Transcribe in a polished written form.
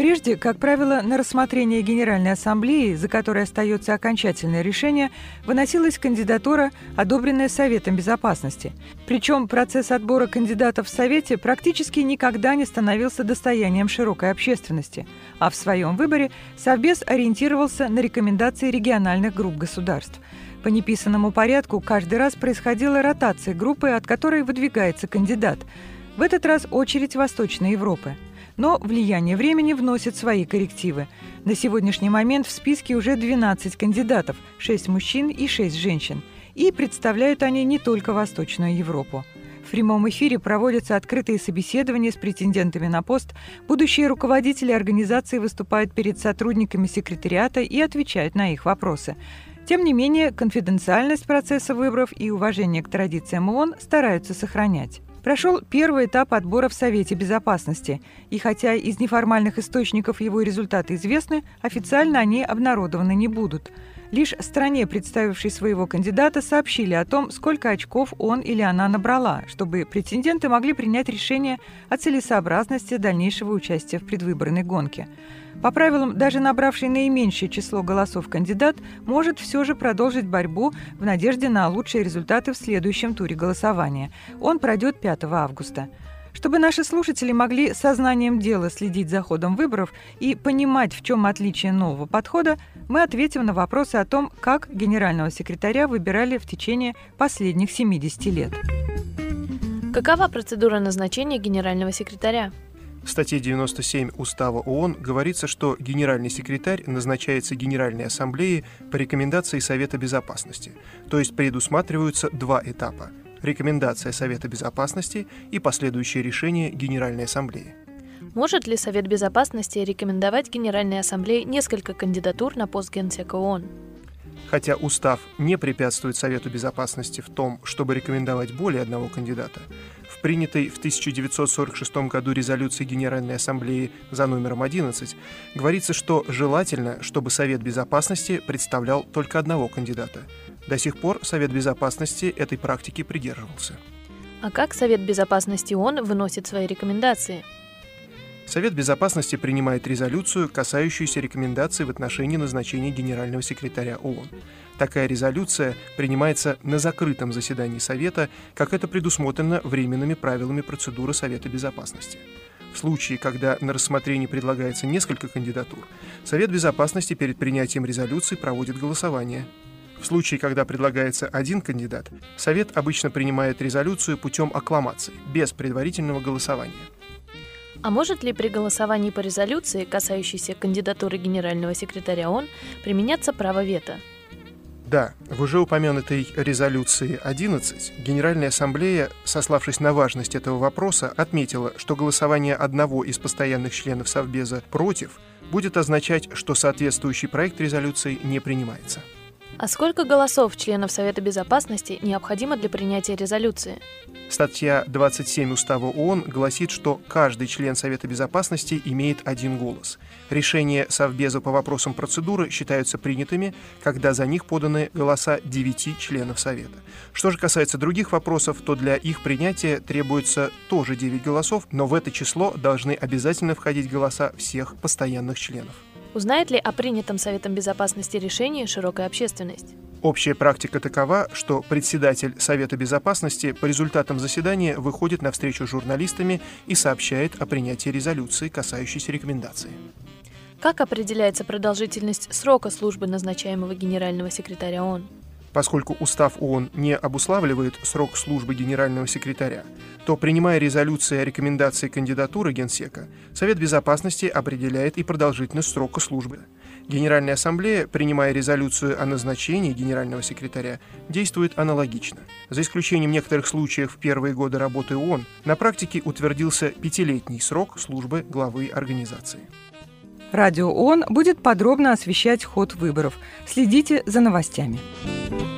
Прежде, как правило, на рассмотрение Генеральной Ассамблеи, за которой остается окончательное решение, выносилась кандидатура, одобренная Советом Безопасности. Причем процесс отбора кандидатов в Совете практически никогда не становился достоянием широкой общественности, а в своем выборе Совбез ориентировался на рекомендации региональных групп государств. По неписанному порядку каждый раз происходила ротация группы, от которой выдвигается кандидат. В этот раз очередь Восточной Европы. Но влияние времени вносит свои коррективы. На сегодняшний момент в списке уже 12 кандидатов, 6 мужчин и 6 женщин. И представляют они не только Восточную Европу. В прямом эфире проводятся открытые собеседования с претендентами на пост. Будущие руководители организации выступают перед сотрудниками секретариата и отвечают на их вопросы. Тем не менее, конфиденциальность процесса выборов и уважение к традициям ООН стараются сохранять. Прошел первый этап отбора в Совете Безопасности, и хотя из неформальных источников его результаты известны, официально они обнародованы не будут. Лишь стране, представившей своего кандидата, сообщили о том, сколько очков он или она набрала, чтобы претенденты могли принять решение о целесообразности дальнейшего участия в предвыборной гонке. По правилам, даже набравший наименьшее число голосов кандидат может все же продолжить борьбу в надежде на лучшие результаты в следующем туре голосования. Он пройдет 5 августа. Чтобы наши слушатели могли сознанием дела следить за ходом выборов и понимать, в чем отличие нового подхода, мы ответим на вопросы о том, как генерального секретаря выбирали в течение последних 70 лет. Какова процедура назначения генерального секретаря? В статье 97 Устава ООН говорится, что генеральный секретарь назначается Генеральной Ассамблеей по рекомендации Совета Безопасности, то есть предусматриваются два этапа – рекомендация Совета Безопасности и последующее решение Генеральной Ассамблеи. Может ли Совет Безопасности рекомендовать Генеральной Ассамблее несколько кандидатур на пост Генсека ООН? Хотя устав не препятствует Совету Безопасности в том, чтобы рекомендовать более одного кандидата, в принятой в 1946 году резолюции Генеральной Ассамблеи за номером 11 говорится, что желательно, чтобы Совет Безопасности представлял только одного кандидата. До сих пор Совет Безопасности этой практики придерживался. А как Совет Безопасности ООН выносит свои рекомендации? Совет Безопасности принимает резолюцию, касающуюся рекомендаций в отношении назначения генерального секретаря ООН. Такая резолюция принимается на закрытом заседании Совета, как это предусмотрено временными правилами процедуры Совета Безопасности. В случае, когда на рассмотрение предлагается несколько кандидатур, Совет Безопасности перед принятием резолюции проводит голосование. В случае, когда предлагается один кандидат, Совет обычно принимает резолюцию путем аккламации, без предварительного голосования. А может ли при голосовании по резолюции, касающейся кандидатуры генерального секретаря ООН, применяться право вето? Да, в уже упомянутой резолюции 11 Генеральная Ассамблея, сославшись на важность этого вопроса, отметила, что голосование одного из постоянных членов Совбеза против будет означать, что соответствующий проект резолюции не принимается. А сколько голосов членов Совета Безопасности необходимо для принятия резолюции? Статья 27 Устава ООН гласит, что каждый член Совета Безопасности имеет один голос. Решения Совбеза по вопросам процедуры считаются принятыми, когда за них поданы голоса 9 членов Совета. Что же касается других вопросов, то для их принятия требуется тоже 9 голосов, но в это число должны обязательно входить голоса всех постоянных членов. Узнает ли о принятом Советом Безопасности решении широкая общественность? Общая практика такова, что председатель Совета Безопасности по результатам заседания выходит на встречу с журналистами и сообщает о принятии резолюции, касающейся рекомендации. Как определяется продолжительность срока службы назначаемого генерального секретаря ООН? Поскольку Устав ООН не обуславливает срок службы генерального секретаря, то, принимая резолюции о рекомендации кандидатуры Генсека, Совет Безопасности определяет и продолжительность срока службы. Генеральная Ассамблея, принимая резолюцию о назначении генерального секретаря, действует аналогично. За исключением некоторых случаев в первые годы работы ООН, на практике утвердился 5-летний срок службы главы организации. Радио ООН будет подробно освещать ход выборов. Следите за новостями.